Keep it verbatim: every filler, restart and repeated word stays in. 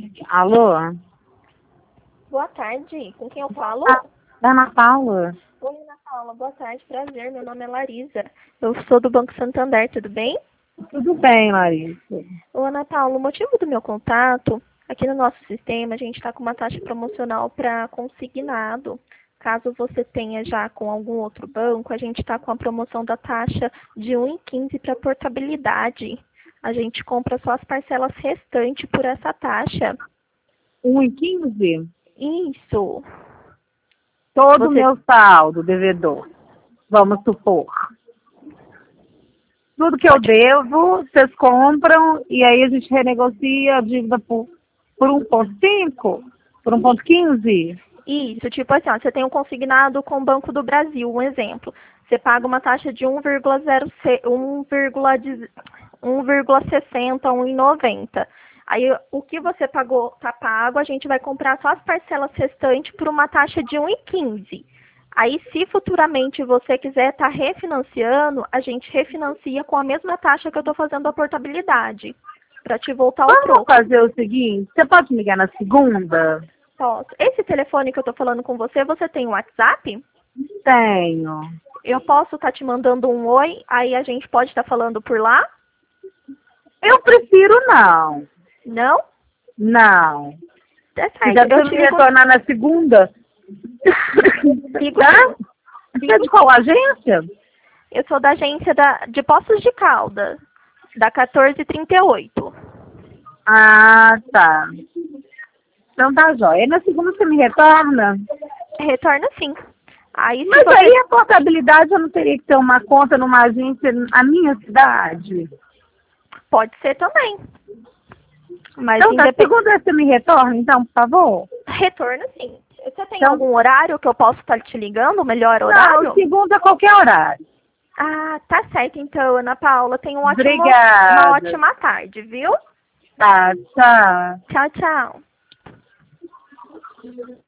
Alô? Boa tarde, com quem eu falo? Ah, da Ana Paula. Oi, Ana Paula, boa tarde, prazer, meu nome é Larissa. Eu sou do Banco Santander, tudo bem? Tudo bem, Larissa. Ô, Ana Paula, o motivo do meu contato, aqui no nosso sistema, a gente está com uma taxa promocional para consignado. Caso você tenha já com algum outro banco, a gente está com a promoção da taxa de um vírgula quinze para portabilidade. A gente compra só as parcelas restantes por essa taxa. um e quinze? Isso. Todo o Você meu saldo devedor, vamos supor. Tudo que eu pode. devo, vocês compram e aí a gente renegocia a dívida por, por um ponto cinco? Por um ponto quinze? Isso, tipo assim, ó, você tem um consignado com o Banco do Brasil, um exemplo. Você paga uma taxa de um vírgula zero seis, um vírgula sessenta, um vírgula noventa. Aí o que você pagou tá pago, a gente vai comprar só as parcelas restantes por uma taxa de um vírgula quinze. Aí se futuramente você quiser estar refinanciando, a gente refinancia com a mesma taxa que eu estou fazendo a portabilidade, para te voltar o Vamos troco. fazer o seguinte, você pode me ligar na segunda? Posso. Esse telefone que eu estou falando com você, você tem o WhatsApp? Tenho. Eu posso estar te mandando um oi, aí a gente pode estar falando por lá? Eu prefiro não. Não? Não. É Se certo. quiser Eu você te me ligo. retornar na segunda, ligo tá? sim. Você é de qual agência? Eu sou da agência da, de Poços de Caldas, da quatorze trinta e oito. Ah, tá. Então tá jóia. Na segunda você me retorna? Retorna sim. Aí se Mas você. aí a portabilidade eu não teria que ter uma conta numa agência na minha cidade? Pode ser também. Mas Então tá, independente. segunda você me retorna, então, por favor? Retorna sim. Você tem Então, algum horário que eu posso estar te ligando? O melhor não, horário? segunda a qualquer horário. Ah, tá certo então, Ana Paula. Tenha um ótimo, uma Obrigada. ótima tarde, viu? Tá, tchau. Tchau, tchau.